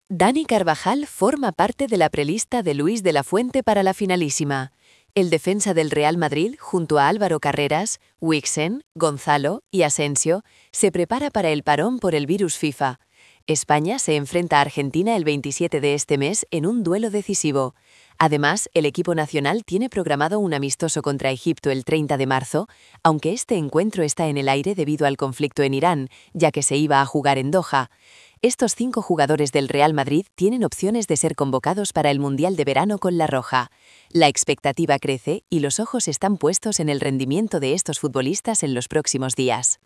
Dani Carvajal forma parte de la prelista de Luis de la Fuente para la finalísima. El defensa del Real Madrid, junto a Álvaro Carreras, Wixen, Gonzalo y Asensio, se prepara para el parón por el virus FIFA. España se enfrenta a Argentina el 27 de este mes en un duelo decisivo. Además, el equipo nacional tiene programado un amistoso contra Egipto el 30 de marzo, aunque este encuentro está en el aire debido al conflicto en Irán, ya que se iba a jugar en Doha. Estos 5 jugadores del Real Madrid tienen opciones de ser convocados para el Mundial de Verano con la Roja. La expectativa crece y los ojos están puestos en el rendimiento de estos futbolistas en los próximos días.